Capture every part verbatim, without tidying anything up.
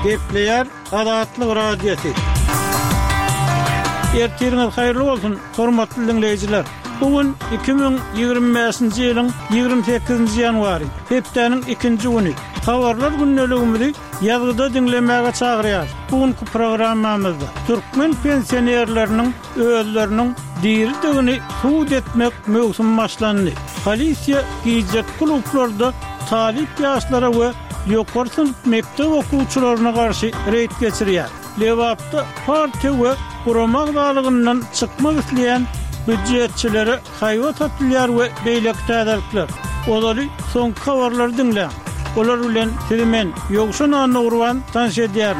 Gepleyer Adatlyk radiosu. Ertiriniz hayırlı olsun, hormatly dinleyijiler. Bugün iki bin ýygrimi beşinji ýylyň ýygrimi sekizinji ýanwary, hepdeniň ikinji güni. Habarlar günneligimizi ýazgyda dinlemäge çagyrýar. Bugünkü programmamyzda türkmen pensionerleriniň özleriniň diýildigini suud etmek möhsüm başlandy. Polisiýa giýjek klublarda talip ýaşlara we ýokary sınıf mektep okuwçylaryna garşy reýd geçirýär. Lewapda partiýa we guramak dalygyndan çykmak isleýän büdjetçilere hayvat atlyar we beýlek täderlikler. Olary soňky habarlary dinleň. Olar bilen Türkmen ýogşuna urwan tanış edýär.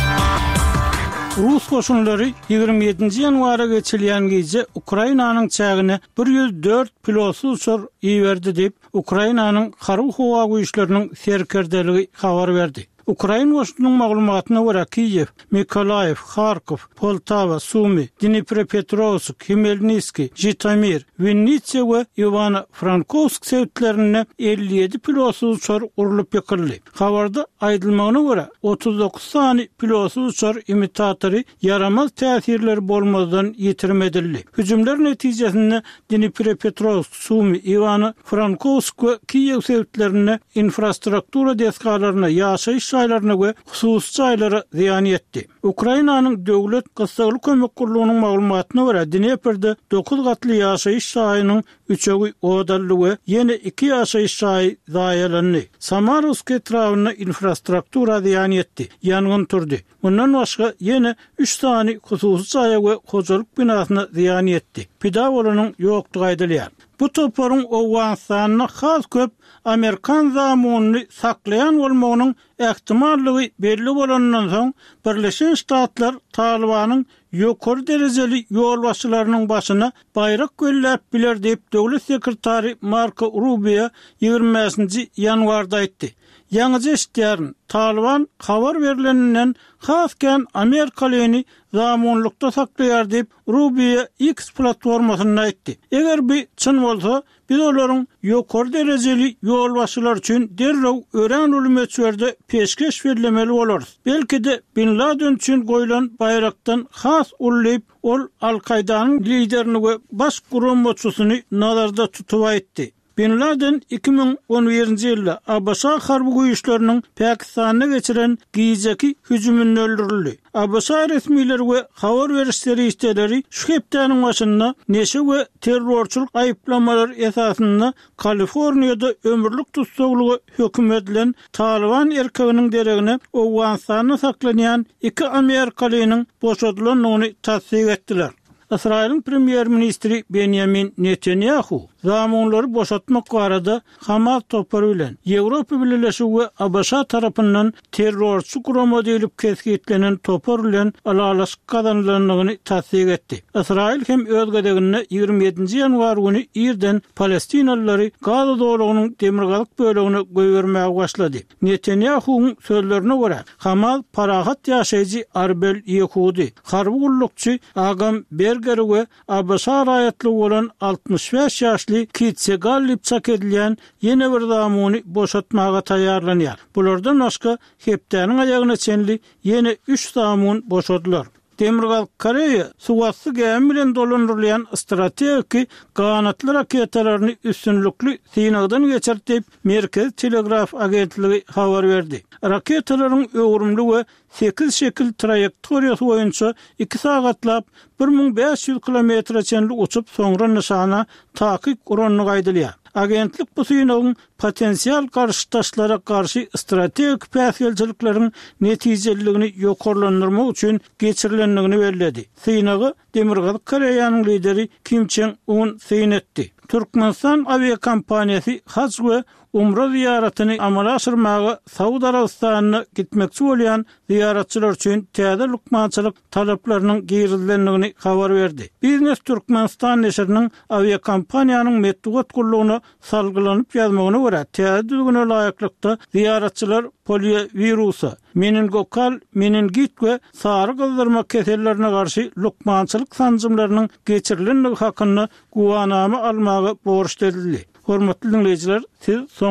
Rus goşunlary ýygrimi ýedinji ýanwara geçilýän gece Ukrainanyň çägine bir ýüz dört pilotsuz uçur iýerdi diýip Ukrainanyň harby howa güýçleriniň serkerdeligi habar berdi. Ukraina goşunyň maglumatyna görä Kiyev, Mykolaev, Kharkov, Poltava, Sumy, Dnipropetrovsk, Khmelnytski, Zhytomyr, Vinnytsia we Ivano-Frankivsk sewtlerine elli ýedi pilotsuz uçur urulyp ýekildi. Habarda aýdylmagyna görä otuz dokuz sany pilotsuz uçur imitatory yaramaz täsirleri bolmadan ýetirmedildi. Hüjümler netijesinde Dnipropetrovsk, Sumy, Ivano-Frankivsk we Kiyev sewtlerine infrastruktura deskalaryna ýaşaýyş şaýlaryna we hususy şaýlara ziýan ýetdi. Ukrainanyň döwlet gysgaly kömek gurulunyň maglumatyna görä Dneperde dokuz gatly ýaşaýyş şaýynyň üçegi odally we ýene iki ýaşaýyş şaý zaýalandy. Samarovsk etrawyna infrastruktura ziýan ýetdi. Ýangyn turdy. Bundan başga ýene üç sany hususy şaýa we hojalyk binasyna ziýan ýetdi. Pidawolanyň ýokdugy aýdylýar. Bu toporun owansanyna has köp Amerikan zamunyny saklayan bolmagynyň ähtimallygy belli bolandan soň Birleşen Ştatlar Talibanyň ýokary derejeli ýolbaşçylarynyň başyna bayrak göllläp biler diýip döwlet sekretary Marco Rubio ýygrimi beşinji ýanwarda aýtdy. Ýaňyja eşitýär, Taliban habar berileninden hasken Amerikalyny zamanlykda saklaýar diýip Rubio X platformasyna aýtdy. Eger bu çyn bolsa, biz olaryň ýokary derejeli ýolbaşçylar üçin derrew ören ulumetswerde peşkeş berilemeli bolarys. Belki de Bin Laden üçin goýulan bayrakdan has ullayıp ol Al-Qaidanyň liderini we baş gurulmaçysyny nazarda tutup aýtdy. Bin Laden iki bin on birinji ýylda A B S harby güýçleriniň Pakistana geçiren giýjeki hüjümünde öldürildi. A B S resmileri we habar berişleri işleri şu hepdeniň başynda neşe we terrorçylyk aýyplamalary esasynda Kaliforniýada ömürlük tutsaglygy hökm edilen Taliban erkeginiň deregine Owganistan saklanýan iki Amerikalynyň boşadylynyny tasdik etdiler. İsrail'in Premier Ministri Benjamin Netanyahu zamanları boşaltmak barada Hamas toporu bilen Ýewropa Birleşigi we A B S tarapyndan terrorçy gurama diýilip kesgitlenen topor bilen alalaşyk kazanylanyny tasdik etdi. İsrail hem öz gedegine ýygrimi ýedinji ýanwar güni ýerden Palestinalylary Gaza dowlatynyň demirgalyk bölegine goýbermäge başlady. Netanyahu'nun sözlerine görä Hamas parahat ýaşaýjy Arbel Yehudi, harby gullukçy Agam Berger we A B S raýatly bolan altmış beş ýaşly Kitsegal lipçak edilýän ýene bir zamuny boşatmaga taýýarlanýar. Bulardan başga hepdeniň aýagyna çenli ýene üç zamun boşadylar. Demirgal Koreýa suwatly gem bilen dolandyrylýan strategik ganatly raketalaryny üstünlükli synagdan geçirtip Merkez Telegraf agentligi habar berdi. Raketalaryň öwrümli we sekiz şekil trajektoriýasy boýunça iki sagatlap bir min beş ýüz kilometr çenli uçup soňra nişana takyk uranyny aýdylýar. Agentlik bu synagyň potensial garşytaşlara garşy strategik päsgelçilikleriň netijeligini ýokarlandyrmak üçin geçirilendigini bellädi. Synagy Demirgal Koreýanyň lideri Kim Jong-un synytdy. Türkmenistan aviakompaniýasy Hac we Umra ziyaretini amala aşırmağa Saudi Arabistan'a gitmekçi bolýan ziyaretçiler üçin täze lukmançylyk talaplarının giýrildenligini habar berdi. Biznes Türkmenistan neşriniň aviakompaniýanyň medeniýet gurulugyna salgylanyp ýazmagyna görä täze düzgüne laýyklykda ziyaretçiler poliovirusa, meningokal, meningit we sary gyzdyrma kesellerine garşy lukmançylyk sanjymlarynyň geçirilenligi hakynda guwanama almagy borçlydyldy. Hormatly dinleyijiler, siz